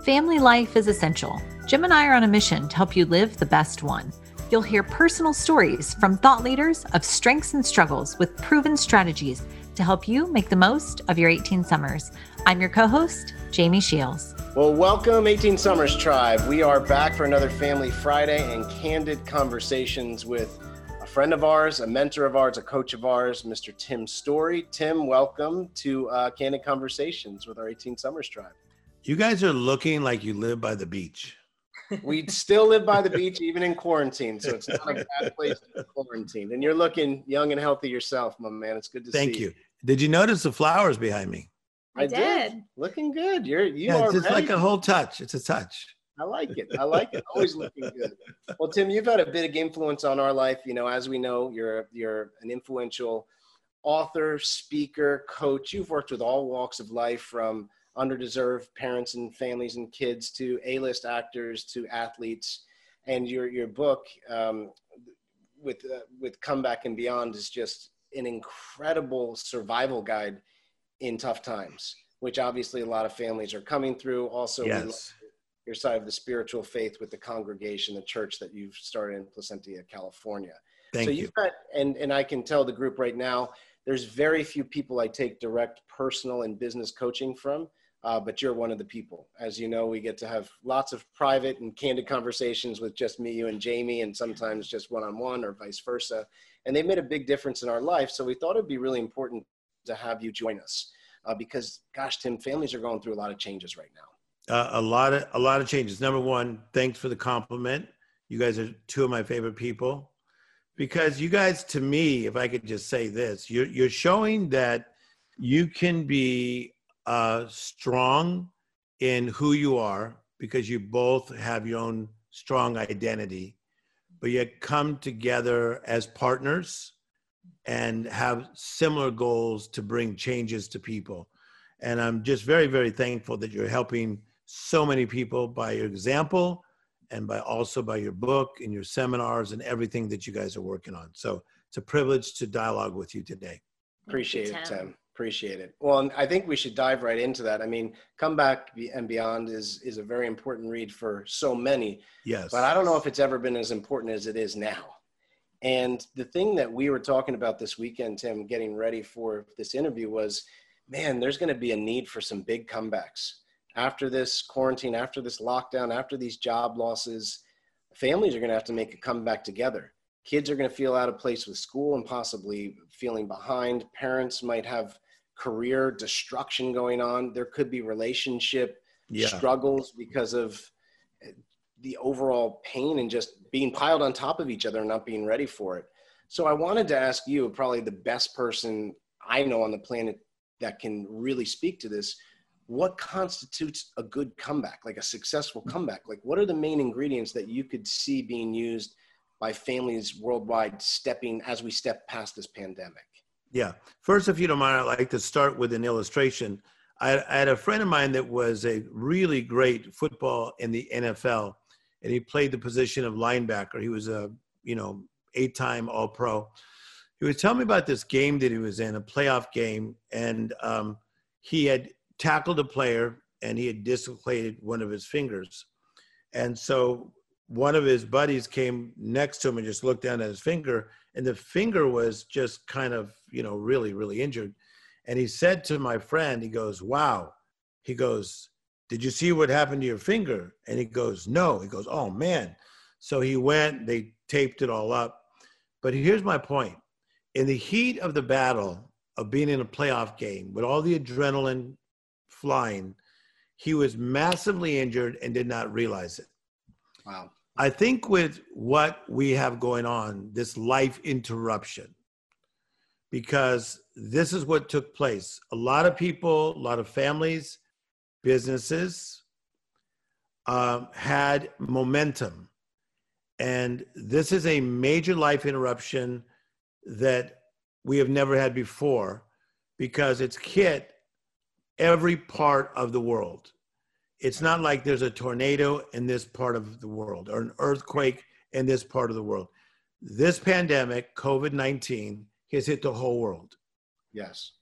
Family life is essential. Jim and I are on a mission to help you live the best one. You'll hear personal stories from thought leaders of strengths and struggles with proven strategies to help you make the most of your 18 summers. I'm your co-host, Jamie Shields. Well, welcome 18 Summers Tribe. We are back for another Family Friday and candid conversations with a friend of ours, a mentor of ours, a coach of ours, Mr. Tim Storey. Tim, welcome to Candid Conversations with our 18 Summers Tribe. You guys are looking like you live by the beach. We still live by the beach, even in quarantine, so it's not a bad place to be quarantined. And you're looking young and healthy yourself, my man. It's good to see you. Thank you. Did you notice the flowers behind me? I did. Looking good. You are it's just ready. like a whole touch. It's a touch. I like it. Always looking good. Well, Tim, you've had a big influence on our life. You know, as we know, you're an influential author, speaker, coach. You've worked with all walks of life, from underdeserved parents and families and kids to A-list actors to athletes. And your book with Comeback and Beyond is just an incredible survival guide in tough times, which obviously a lot of families are coming through. Also, yes. We love your side of the spiritual faith with the congregation, the church that you've started in Placentia, California. Thank you. You've got, and I can tell the group right now, there's very few people I take direct personal and business coaching from, but you're one of the people. As you know, we get to have lots of private and candid conversations with just me, you, and Jamie, and sometimes just one-on-one or vice versa. And they made a big difference in our life. So we thought it'd be really important to have you join us because, gosh, Tim, families are going through a lot of changes right now. A lot of changes. Number one, thanks for the compliment. You guys are two of my favorite people because you guys, to me, if I could just say this, you're showing that you can be strong in who you are because you both have your own strong identity, but yet come together as partners and have similar goals to bring changes to people. And I'm just very, very thankful that you're helping so many people by your example and also by your book and your seminars and everything that you guys are working on. So it's a privilege to dialogue with you today. Appreciate it, Tim. Appreciate it. Well, I think we should dive right into that. I mean, Comeback and Beyond is a very important read for so many. Yes. But I don't know if it's ever been as important as it is now. And the thing that we were talking about this weekend, Tim, getting ready for this interview was, man, there's going to be a need for some big comebacks. After this quarantine, after this lockdown, after these job losses, families are going to have to make a comeback together. Kids are going to feel out of place with school and possibly feeling behind. Parents might have career destruction going on. There could be relationship struggles because of the overall pain and just being piled on top of each other and not being ready for it. So I wanted to ask you, probably the best person I know on the planet that can really speak to this, what constitutes a good comeback, like a successful comeback? Like, what are the main ingredients that you could see being used by families worldwide as we step past this pandemic? Yeah. First, if you don't mind, I'd like to start with an illustration. I had a friend of mine that was a really great football in the NFL, and he played the position of linebacker. He was a, 8-time All-Pro. He was telling me about this game that he was in, a playoff game, and he had tackled a player, and he had dislocated one of his fingers. And so one of his buddies came next to him and just looked down at his finger, and the finger was just kind of, really, really injured. And he said to my friend, he goes, wow. He goes, did you see what happened to your finger? And he goes, no. He goes, oh, man. So he went, they taped it all up. But here's my point. In the heat of the battle of being in a playoff game with all the adrenaline flying, he was massively injured and did not realize it. Wow. I think with what we have going on, this life interruption, because this is what took place. A lot of people, a lot of families, businesses had momentum. And this is a major life interruption that we have never had before because it's hit every part of the world. It's not like there's a tornado in this part of the world or an earthquake in this part of the world. This pandemic, COVID-19, has hit the whole world. Yes.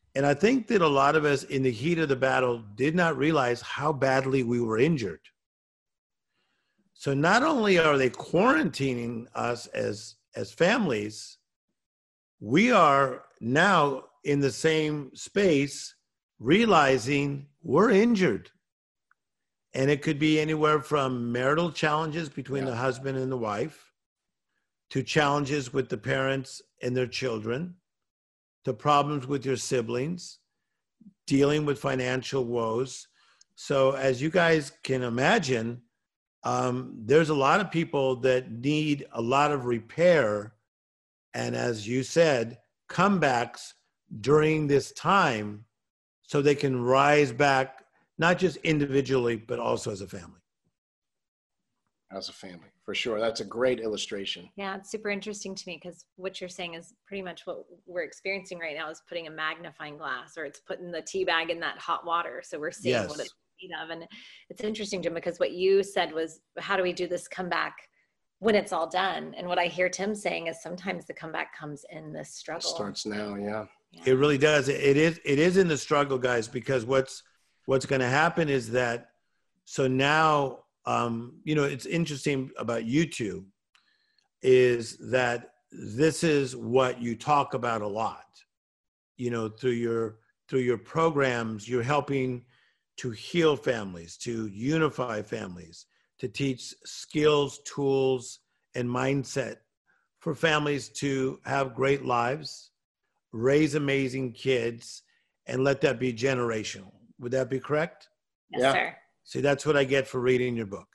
And I think that a lot of us in the heat of the battle did not realize how badly we were injured. So not only are they quarantining us as families, we are now in the same space realizing we're injured. And it could be anywhere from marital challenges between the husband and the wife, to challenges with the parents and their children, to problems with your siblings, dealing with financial woes. So as you guys can imagine, there's a lot of people that need a lot of repair. And as you said, comebacks during this time so they can rise back, not just individually, but also as a family. As a family, for sure. That's a great illustration. Yeah, it's super interesting to me because what you're saying is pretty much what we're experiencing right now is putting a magnifying glass, or it's putting the tea bag in that hot water. So we're seeing what it's made of. And it's interesting, Jim, because what you said was, how do we do this comeback when it's all done? And what I hear Tim saying is sometimes the comeback comes in this struggle. It starts now, yeah. It really does. It is in the struggle, guys, because what's going to happen is that, so now, it's interesting about you two is that this is what you talk about a lot, through your programs. You're helping to heal families, to unify families, to teach skills, tools, and mindset for families to have great lives, raise amazing kids, and let that be generational. Would that be correct? Yes, sir. See, that's what I get for reading your book.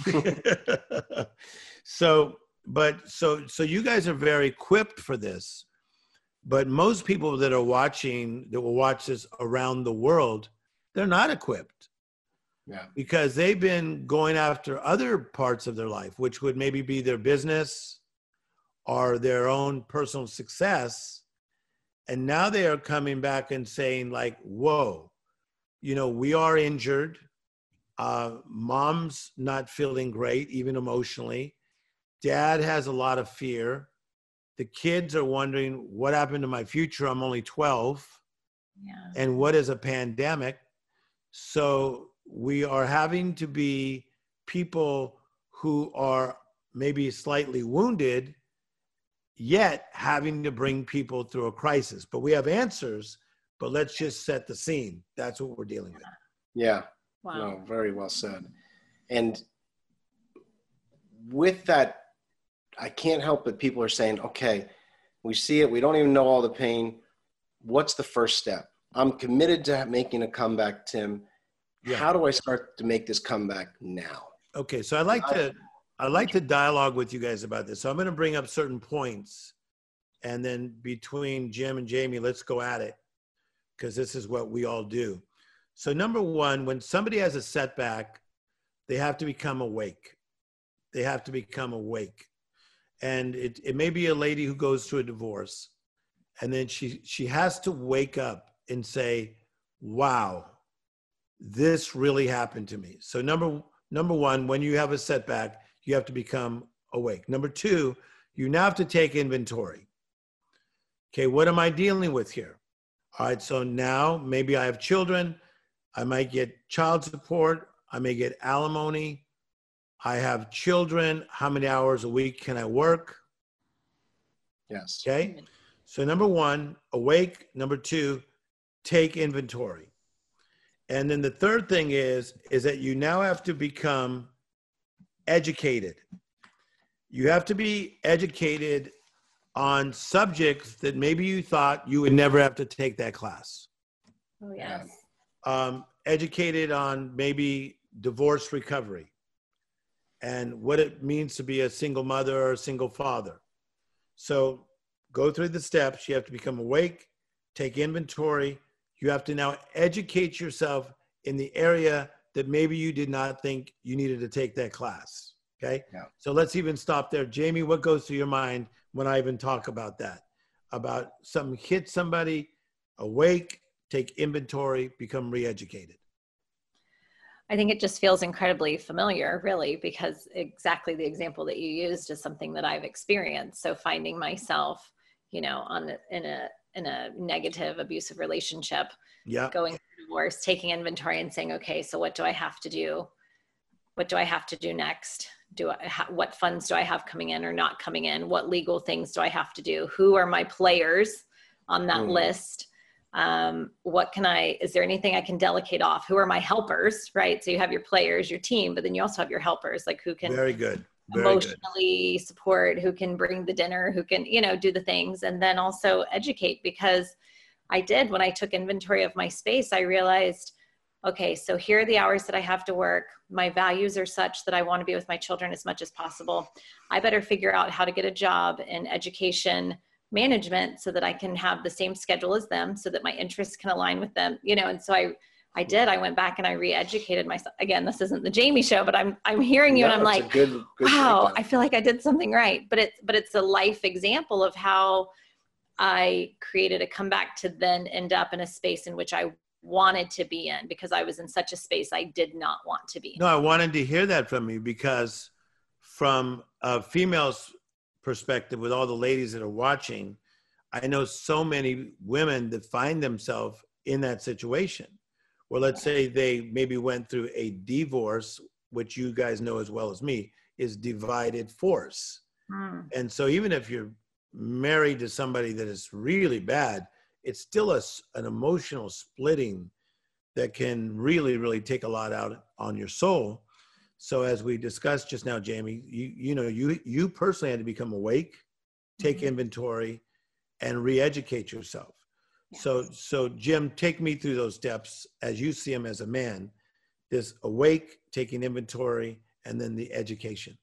So you guys are very equipped for this, but most people that will watch this around the world, they're not equipped. Yeah. Because they've been going after other parts of their life, which would maybe be their business or their own personal success. And now they are coming back and saying like, whoa, we are injured. Mom's not feeling great, even emotionally. Dad has a lot of fear. The kids are wondering, what happened to my future? I'm only 12. Yeah. And what is a pandemic? So we are having to be people who are maybe slightly wounded, yet having to bring people through a crisis. But we have answers, but let's just set the scene. That's what we're dealing with. Yeah. Wow. No, very well said. And with that, I can't help but people are saying, okay, we see it. We don't even know all the pain. What's the first step? I'm committed to making a comeback, Tim. Yeah. How do I start to make this comeback now? Okay. So I'd like to dialogue with you guys about this. So I'm going to bring up certain points, and then between Jim and Jamie, let's go at it, because this is what we all do. So number one, when somebody has a setback, they have to become awake. They have to become awake. And it may be a lady who goes through a divorce, and then she has to wake up and say, wow, this really happened to me. So number one, when you have a setback, you have to become awake. Number two, you now have to take inventory. Okay, what am I dealing with here? All right, so now maybe I have children. I might get child support. I may get alimony. I have children. How many hours a week can I work? Yes. Okay. So number one, awake. Number two, take inventory. And then the third thing is that you now have to become educated. You have to be educated on subjects that maybe you thought you would never have to take that class. Oh, yes. Educated on maybe divorce recovery and what it means to be a single mother or a single father. So go through the steps. You have to become awake, take inventory. You have to now educate yourself in the area that maybe you did not think you needed to take that class. Okay. Yeah. So let's even stop there. Jamie, what goes through your mind when I even talk about that? About something hit somebody, awake, take inventory, become re-educated. I think it just feels incredibly familiar, really, because exactly the example that you used is something that I've experienced. So finding myself, in a negative, abusive relationship, yeah, going through divorce, taking inventory and saying, okay, so what do I have to do? What do I have to do next? What funds do I have coming in or not coming in? What legal things do I have to do? Who are my players on that list? Is there anything I can delegate off? Who are my helpers, right? So you have your players, your team, but then you also have your helpers, like who can emotionally support, who can bring the dinner, who can, do the things, and then also educate. Because when I took inventory of my space, I realized, okay, so here are the hours that I have to work. My values are such that I want to be with my children as much as possible. I better figure out how to get a job in education management so that I can have the same schedule as them, so that my interests can align with them, and so I went back and I re-educated myself. Again, this isn't the Jamie show, but I'm hearing you and I'm like, good wow, breakdown. I feel like I did something right. But it's a life example of how I created a comeback to then end up in a space in which I wanted to be in, because I was in such a space I did not want to be in. No, I wanted to hear that from you, because from a female's perspective, with all the ladies that are watching, I know so many women that find themselves in that situation. Well, let's say they maybe went through a divorce, which you guys know as well as me is divided force. And so even if you're married to somebody that is really bad, it's still an emotional splitting that can really, really take a lot out on your soul. So as we discussed just now, Jamie, you personally had to become awake, take inventory, and re-educate yourself. Yes. So Jim, take me through those steps as you see them as a man. This awake, taking inventory, and then the education.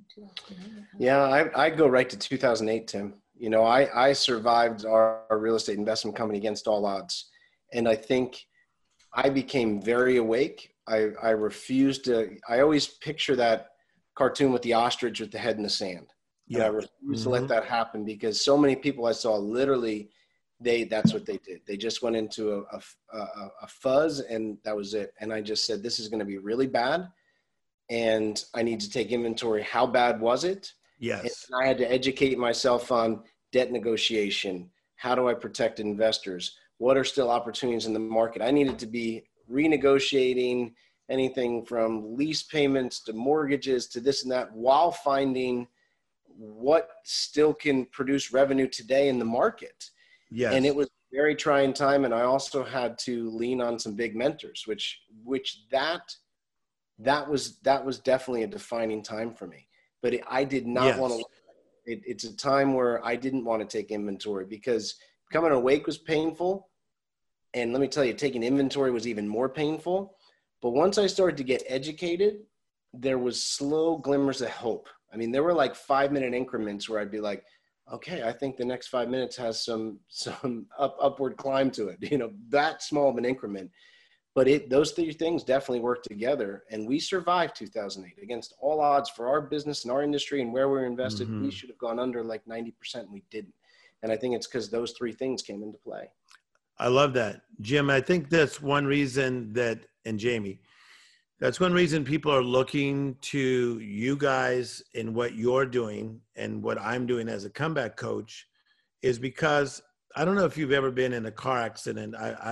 Yeah, I go right to 2008, Tim. I survived our real estate investment company against all odds. And I think I became very awake. I refused to, I always picture that cartoon with the ostrich with the head in the sand. Yeah. And I refused to let that happen, because so many people I saw, literally, that's what they did. They just went into a fuzz, and that was it. And I just said, this is going to be really bad, and I need to take inventory. How bad was it? Yes. And I had to educate myself on debt negotiation. How do I protect investors? What are still opportunities in the market? I needed to be renegotiating anything from lease payments to mortgages to this and that, while finding what still can produce revenue today in the market. Yes. And it was a very trying time. And I also had to lean on some big mentors, which that was definitely a defining time for me. But I did not want to, it's a time where I didn't want to take inventory, because becoming awake was painful. And let me tell you, taking inventory was even more painful. But once I started to get educated, there was slow glimmers of hope. I mean, there were like 5-minute increments where I'd be like, okay, I think the next 5 minutes has some upward climb to it, that small of an increment. But those three things definitely worked together, and we survived 2008 against all odds for our business and our industry and where we were invested. We should have gone under like 90%, and we didn't. And I think it's because those three things came into play. I love that. Jim, I think that's one reason and Jamie, that's one reason people are looking to you guys in what you're doing and what I'm doing as a comeback coach, is because I don't know if you've ever been in a car accident.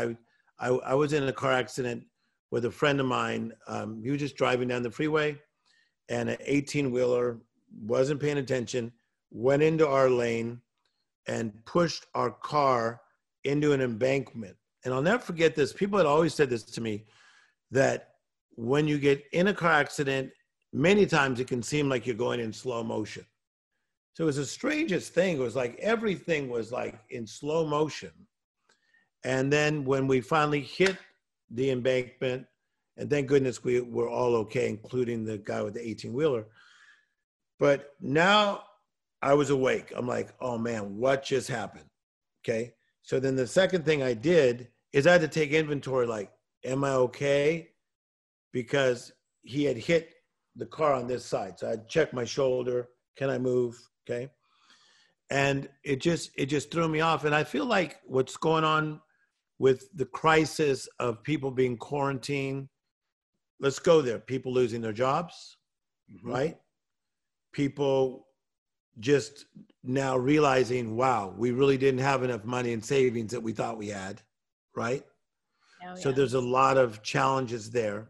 I was in a car accident with a friend of mine. He was just driving down the freeway, and an 18-wheeler wasn't paying attention, went into our lane and pushed our car into an embankment. And I'll never forget this. People had always said this to me, that when you get in a car accident, many times it can seem like you're going in slow motion. So it was the strangest thing. It was like everything was like in slow motion. And then when we finally hit the embankment, and thank goodness we were all okay, including the guy with the 18-wheeler. But now I was awake. I'm like, oh man, what just happened? Okay. So then the second thing I did is I had to take inventory, like, am I okay? Because he had hit the car on this side. So I'd check my shoulder. Can I move? Okay. And it just threw me off. And I feel like what's going on with the crisis of people being quarantined, let's go there. People losing their jobs, right? People just now realizing, wow, we really didn't have enough money in savings that we thought we had, right? Oh, So yeah. there's a lot of challenges there.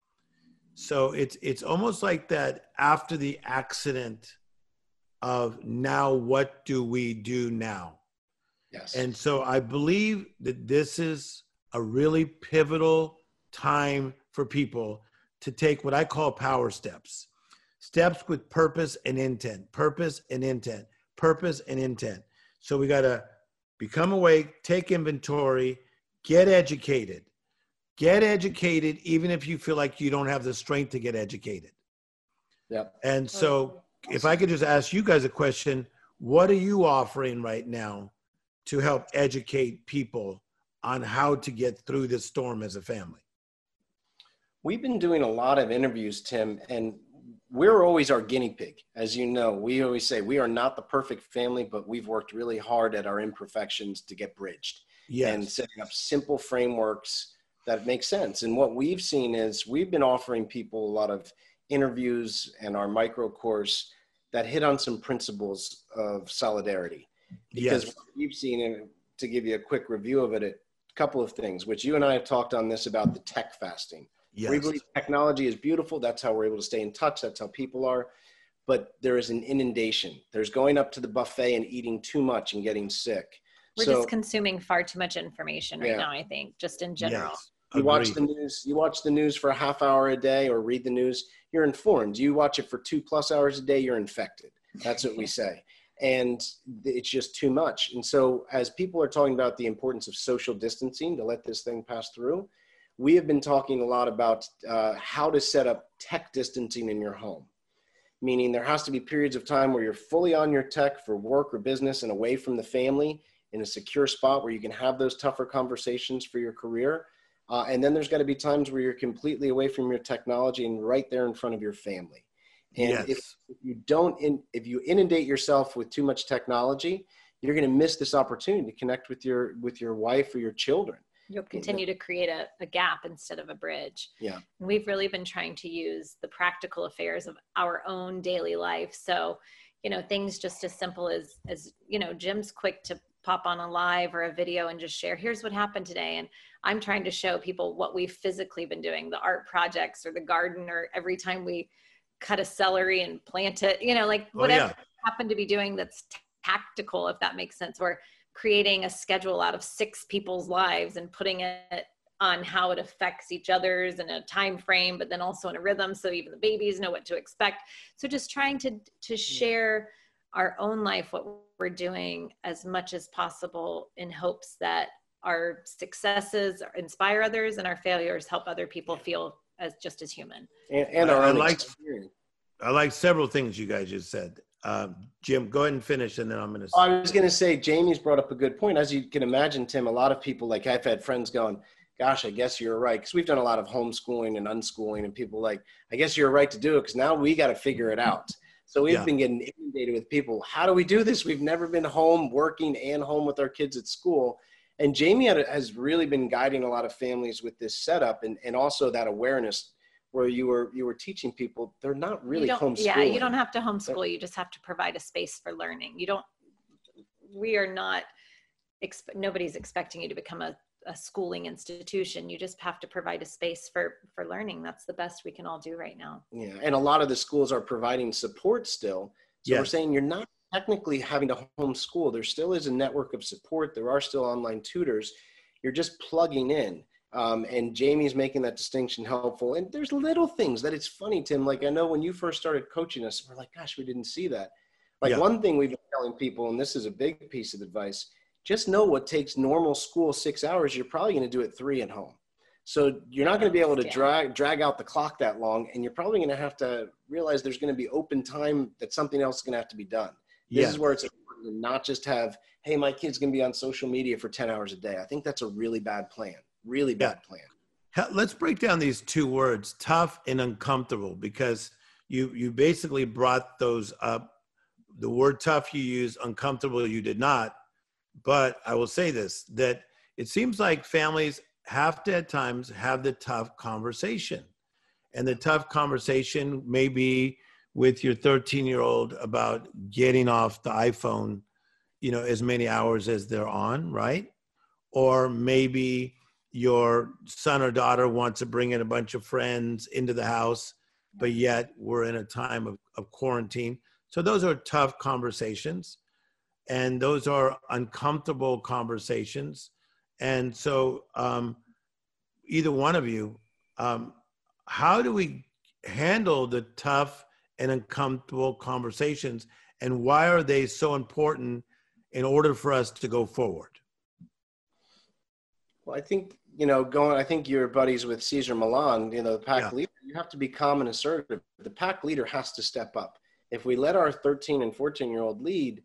So it's almost like that after the accident of now, what do we do now? Yes. And so I believe that this is a really pivotal time for people to take what I call power steps. Steps with purpose and intent, purpose and intent, purpose and intent. So we got to become awake, take inventory, get educated. Get educated, even if you feel like you don't have the strength to get educated. Yep. And so if I could just ask you guys a question, what are you offering right now to help educate people on how to get through this storm as a family? We've been doing a lot of interviews, Tim, and we're always our guinea pig. As you know, we always say we are not the perfect family, but we've worked really hard at our imperfections to get bridged. Yes. And setting up simple frameworks that make sense. And what we've seen is we've been offering people a lot of interviews and our micro course that hit on some principles of solidarity. Because Yes. what we've seen, and to give you a quick review of it, a couple of things, which you and I have talked on this about the tech fasting. Yes. We believe technology is beautiful. That's how we're able to stay in touch. That's how people are. But there is an inundation. There's going up to the buffet and eating too much and getting sick. We're just consuming far too much information right now, I think, just in general. Yes. You watch the news. You watch the news for a half hour a day, or read the news. You're informed. You watch it for 2+ hours a day. You're infected. That's what we say, and it's just too much. And so, as people are talking about the importance of social distancing to let this thing pass through, we have been talking a lot about how to set up tech distancing in your home. Meaning, there has to be periods of time where you're fully on your tech for work or business and away from the family in a secure spot where you can have those tougher conversations for your career. And then there's got to be times where you're completely away from your technology and right there in front of your family. And Yes. if you inundate yourself with too much technology, you're going to miss this opportunity to connect with your wife or your children. You'll continue to create a gap instead of a bridge. Yeah. And we've really been trying to use the practical affairs of our own daily life. So, things just as simple as, Jim's quick to pop on a live or a video and just share, here's what happened today. And I'm trying to show people what we've physically been doing, the art projects or the garden, or every time we cut a celery and plant it, whatever happen to be doing that's tactical, if that makes sense, or creating a schedule out of 6 people's lives and putting it on how it affects each other's in a time frame, but then also in a rhythm. So even the babies know what to expect. So just trying to share our own life, what we're doing as much as possible, in hopes that our successes inspire others and our failures help other people feel just as human. And our own experience. I like several things you guys just said. Jim, go ahead and finish, and then I'm going to. I was going to say, Jamie's brought up a good point. As you can imagine, Tim, a lot of people, like I've had friends going, gosh, I guess you're right. Because we've done a lot of homeschooling and unschooling, and people like, I guess you're right to do it because now we got to figure it out. So we've been getting inundated with people. How do we do this? We've never been home working and home with our kids at school. And Jamie has really been guiding a lot of families with this setup and also that awareness where you were teaching people they're not really homeschooling. Yeah, you don't have to homeschool. You just have to provide a space for learning. Nobody's expecting you to become a schooling institution. You just have to provide a space for learning. That's the best we can all do right now. Yeah, and a lot of the schools are providing support still. So we're saying you're not technically having to homeschool. There still is a network of support. There are still online tutors. You're just plugging in. And Jamie's making that distinction helpful. And there's little things that it's funny, Tim. Like I know when you first started coaching us, we're like, gosh, we didn't see that. Like one thing we've been telling people, and this is a big piece of advice, just know what takes normal school 6 hours, you're probably going to do it 3 at home. So you're not going to be able to drag out the clock that long. And you're probably going to have to realize there's going to be open time that something else is going to have to be done. This is where it's important to not just have, hey, my kid's going to be on social media for 10 hours a day. I think that's a really bad plan. Really bad plan. Let's break down these 2 words, tough and uncomfortable, because you basically brought those up. The word tough you used, uncomfortable you did not. But I will say this, that it seems like families have to at times have the tough conversation. And the tough conversation may be with your 13-year-old about getting off the iPhone, as many hours as they're on, right? Or maybe your son or daughter wants to bring in a bunch of friends into the house, but yet we're in a time of quarantine. So those are tough conversations, and those are uncomfortable conversations. And so either one of you, how do we handle the tough and uncomfortable conversations, and why are they so important in order for us to go forward? Well, I think, I think you're buddies with Cesar Millan, the pack leader. You have to be calm and assertive. The pack leader has to step up. If we let our 13 and 14-year-old lead,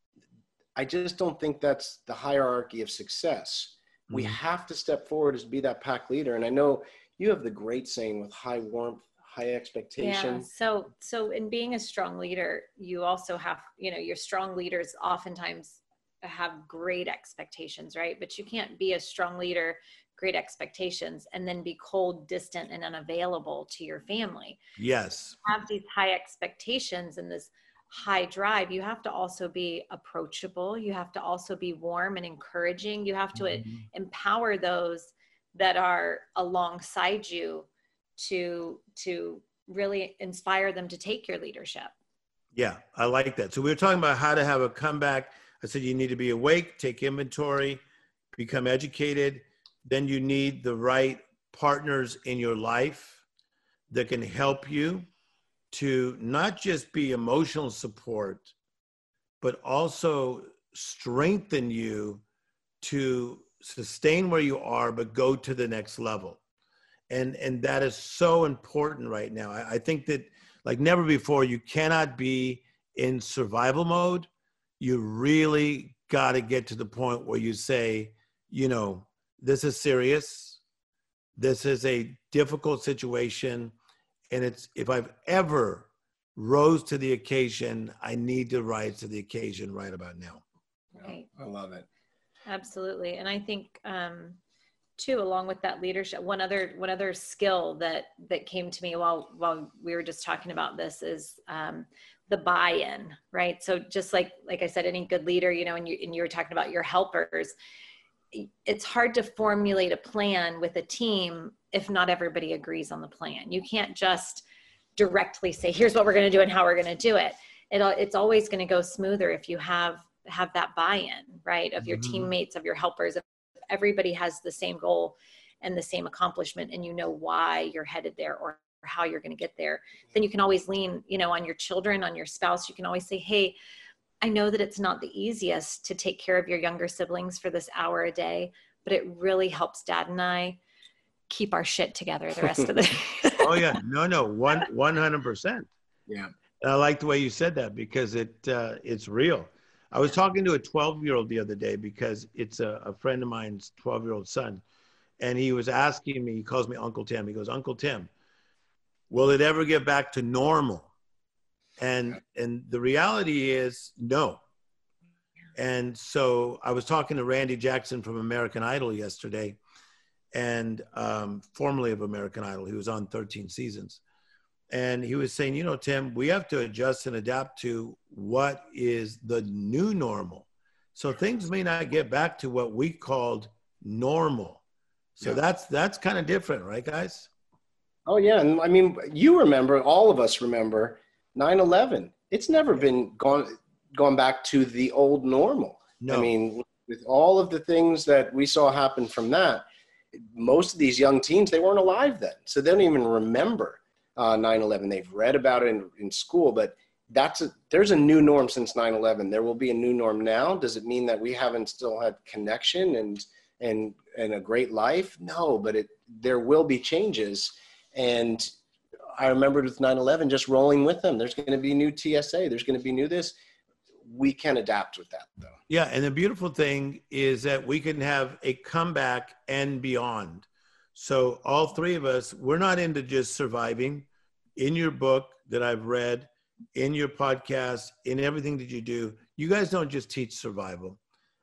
I just don't think that's the hierarchy of success. We have to step forward as be that pack leader. And I know you have the great saying with high warmth, high expectation. Yeah. So in being a strong leader, you also have, your strong leaders oftentimes have great expectations, right? But you can't be a strong leader, great expectations, and then be cold, distant, and unavailable to your family. Yes. Have these high expectations and this high drive. You have to also be approachable. You have to also be warm and encouraging. You have to empower those that are alongside you to really inspire them to take your leadership. Yeah, I like that. So we were talking about how to have a comeback. I said you need to be awake, take inventory, become educated. Then you need the right partners in your life that can help you to not just be emotional support, but also strengthen you to sustain where you are, but go to the next level. And that is so important right now. I think that like never before, you cannot be in survival mode. You really got to get to the point where you say, this is serious. This is a difficult situation. And if I've ever rose to the occasion, I need to rise to the occasion right about now. Right. I love it. Absolutely. And I think, too, along with that leadership, one other skill that came to me while we were just talking about this is the buy-in, right? So just like I said, any good leader, and you were talking about your helpers, it's hard to formulate a plan with a team if not everybody agrees on the plan. You can't just directly say, here's what we're going to do and how we're going to do it. It's always going to go smoother if you have that buy-in, right? Of your teammates, of your helpers. If everybody has the same goal and the same accomplishment, and why you're headed there or how you're going to get there, then you can always lean, on your children, on your spouse. You can always say, hey, I know that it's not the easiest to take care of your younger siblings for this hour a day, but it really helps Dad and I keep our shit together the rest of the day. Oh yeah, no, 100%. Yeah. And I like the way you said that because it's real. I was talking to a 12-year-old the other day because it's a friend of mine's 12-year-old son. And he was asking me, he calls me Uncle Tim. He goes, Uncle Tim, will it ever get back to normal? And the reality is no. And so I was talking to Randy Jackson from American Idol yesterday, and formerly of American Idol. He was on 13 seasons. And he was saying, Tim, we have to adjust and adapt to what is the new normal. So things may not get back to what we called normal. So that's kind of different, right, guys? Oh, yeah. And I mean, you remember, all of us remember 9/11. It's never been gone back to the old normal. No. I mean, with all of the things that we saw happen from that, most of these young teens, they weren't alive then. So they don't even remember 9/11. They've read about it in school, but there's a new norm since 9/11. There will be a new norm now. Does it mean that we haven't still had connection and a great life? No, but there will be changes. And I remembered with 9/11 just rolling with them. There's going to be new TSA. There's going to be new this. We can adapt with that, though. Yeah, and the beautiful thing is that we can have a comeback and beyond. So all three of us, we're not into just surviving. In your book that I've read, in your podcast, in everything that you do, you guys don't just teach survival.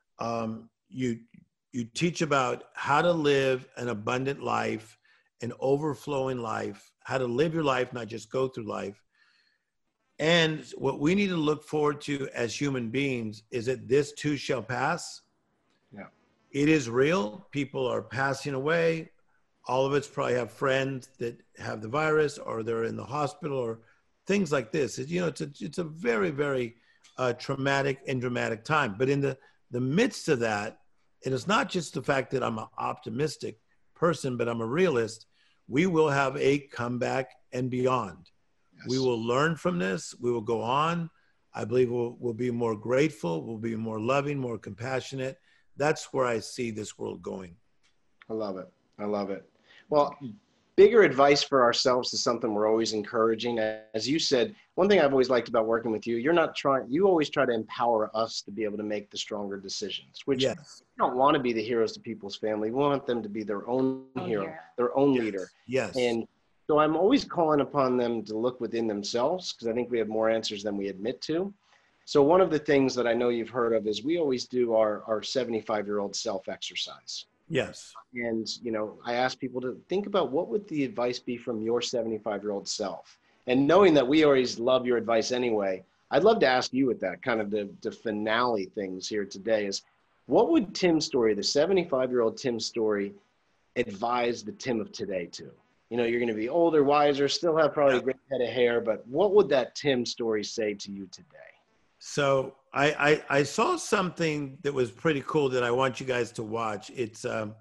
You teach about how to live an abundant life, an overflowing life, how to live your life, not just go through life. And what we need to look forward to as human beings is that this too shall pass. Yeah. It is real. People are passing away. All of us probably have friends that have the virus, or they're in the hospital, or things like this. It's a very, very traumatic and dramatic time. But in the midst of that, and it's not just the fact that I'm an optimistic person, but I'm a realist, we will have a comeback and beyond. Yes. We will learn from this. We will go on. I believe we'll be more grateful. We'll be more loving, more compassionate. That's where I see this world going. I love it. I love it. Well, bigger advice for ourselves is something we're always encouraging. As you said, one thing I've always liked about working with you, you always try to empower us to be able to make the stronger decisions, which yes. We don't want to be the heroes to people's family. We want them to be their own hero, their own leader. Yes. And so I'm always calling upon them to look within themselves, because I think we have more answers than we admit to. So one of the things that I know you've heard of is we always do our 75-year-old self-exercise. Yes. And, I ask people to think about what would the advice be from your 75-year-old self. And knowing that we always love your advice anyway, I'd love to ask you with that kind of the finale things here today is, what would Tim Storey, the 75-year-old Tim Storey, advise the Tim of today to? You're going to be older, wiser, still have probably a great head of hair, but what would that Tim Storey say to you today? So I saw something that was pretty cool that I want you guys to watch. It's a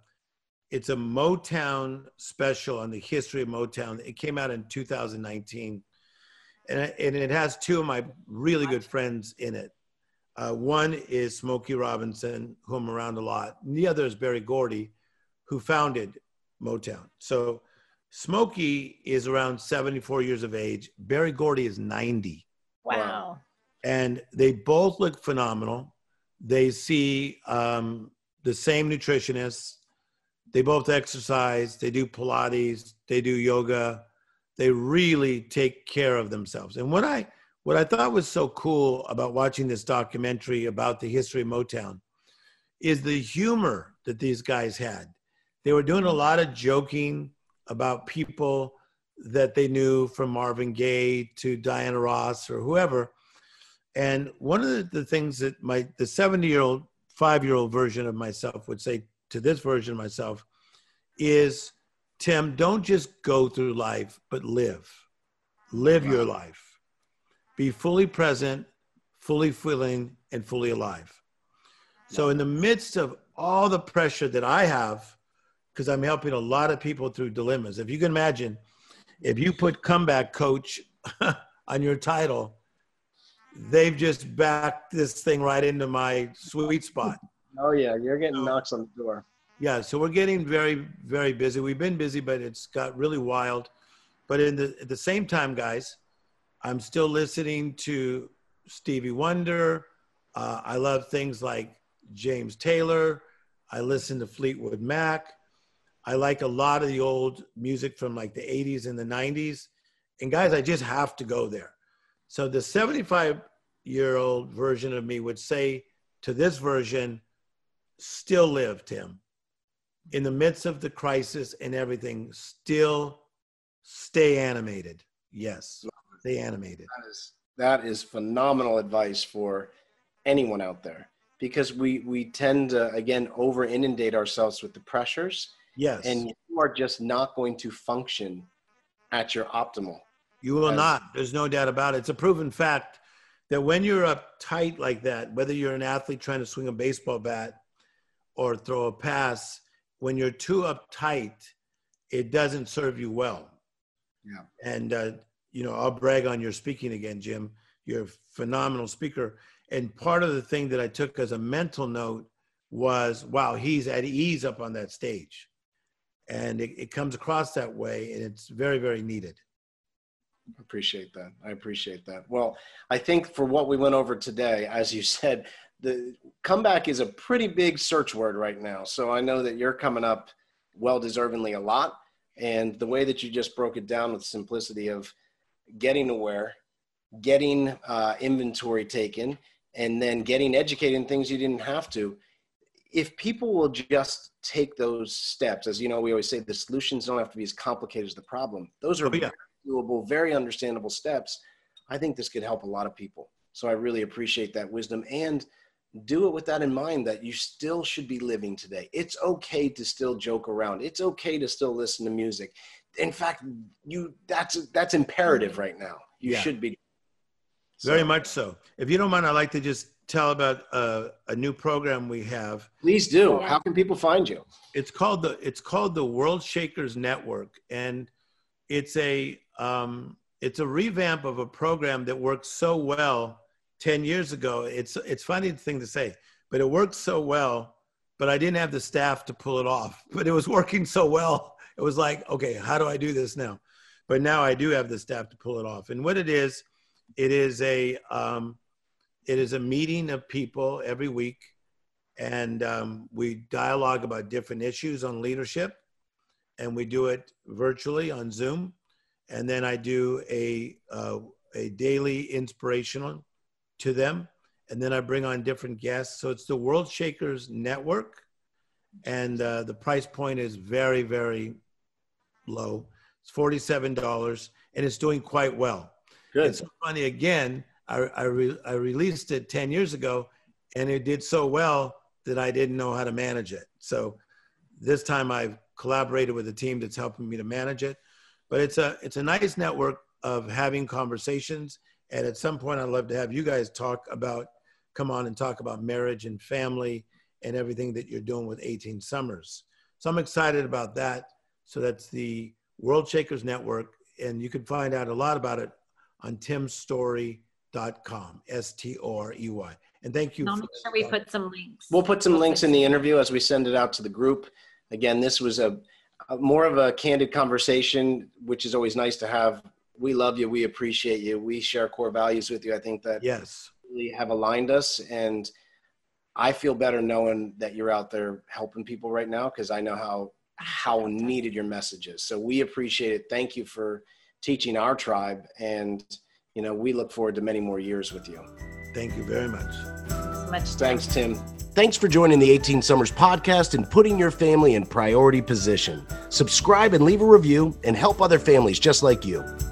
Motown special on the history of Motown. It came out in 2019, and it has two of my really good friends in it. One is Smokey Robinson, who I'm around a lot, and the other is Berry Gordy, who founded Motown. So Smokey is around 74 years of age. Berry Gordy is 90. Wow. And they both look phenomenal. They see the same nutritionists. They both exercise. They do Pilates. They do yoga. They really take care of themselves. And what I thought was so cool about watching this documentary about the history of Motown is the humor that these guys had. They were doing a lot of joking about people that they knew, from Marvin Gaye to Diana Ross or whoever. And one of the things that the 70-year-old, 5-year-old version of myself would say to this version of myself is, Tim, don't just go through life, but live. Live your life. Be fully present, fully feeling, and fully alive. So in the midst of all the pressure that I have, because I'm helping a lot of people through dilemmas, if you can imagine, if you put comeback coach on your title, they've just backed this thing right into my sweet spot. Oh yeah, you're getting knocks on the door. Yeah, so we're getting very, very busy. We've been busy, but it's got really wild. But at the same time, guys, I'm still listening to Stevie Wonder. I love things like James Taylor. I listen to Fleetwood Mac. I like a lot of the old music from like the 80s and the 90s. And guys, I just have to go there. So the 75-year-old version of me would say to this version, still live, Tim. In the midst of the crisis and everything, still stay animated. Yes, stay animated. That is phenomenal advice for anyone out there, because we tend to, again, over inundate ourselves with the pressures. Yes. And you are just not going to function at your optimal. You will not. There's no doubt about it. It's a proven fact that when you're uptight like that, whether you're an athlete trying to swing a baseball bat or throw a pass, when you're too uptight, it doesn't serve you well. Yeah. And, I'll brag on your speaking again, Jim. You're a phenomenal speaker. And part of the thing that I took as a mental note was, wow, he's at ease up on that stage. And it comes across that way, and it's very, very needed. I appreciate that. Well, I think for what we went over today, as you said, the comeback is a pretty big search word right now. So I know that you're coming up well-deservingly a lot. And the way that you just broke it down with simplicity of getting aware, getting inventory taken, and then getting educated in things you didn't have to. If people will just take those steps, as you know, we always say the solutions don't have to be as complicated as the problem. Those are very doable, very understandable steps. I think this could help a lot of people. So I really appreciate that wisdom, and do it with that in mind, that you still should be living today. It's okay to still joke around. It's okay to still listen to music. In fact, that's imperative right now. You should be. Very much so. If you don't mind, I'd like to just tell about a new program we have. Please do. How can people find you? It's called the World Shakers Network, and it's a revamp of a program that worked so well 10 years ago. It's a funny thing to say, but it worked so well, but I didn't have the staff to pull it off. But it was working so well. It was like, okay, how do I do this now? But now I do have the staff to pull it off. And what it is a meeting of people every week, and we dialogue about different issues on leadership, and we do it virtually on Zoom. And then I do a daily inspirational to them, and then I bring on different guests. So it's the World Shakers Network, and the price point is very, very low. It's $47, and it's doing quite well. Good. It's so funny. Again, I released it 10 years ago, and it did so well that I didn't know how to manage it. So this time I've collaborated with a team that's helping me to manage it. But it's a nice network of having conversations. And at some point, I'd love to have you guys come on and talk about marriage and family and everything that you're doing with 18 Summers. So I'm excited about that. So that's the World Shakers Network. And you can find out a lot about it on timstory.com, STOREY. And thank you. I'll make sure we put some links. We'll put some links in the interview as we send it out to the group. Again, this was a more of a candid conversation, which is always nice to have. We love you. We appreciate you. We share core values with you. I think that really have aligned us. And I feel better knowing that you're out there helping people right now, because I know how needed your message is. So we appreciate it. Thank you for teaching our tribe. And, we look forward to many more years with you. Thank you very much. Thanks, Tim. Thanks for joining the 18 Summers podcast and putting your family in priority position. Subscribe and leave a review and help other families just like you.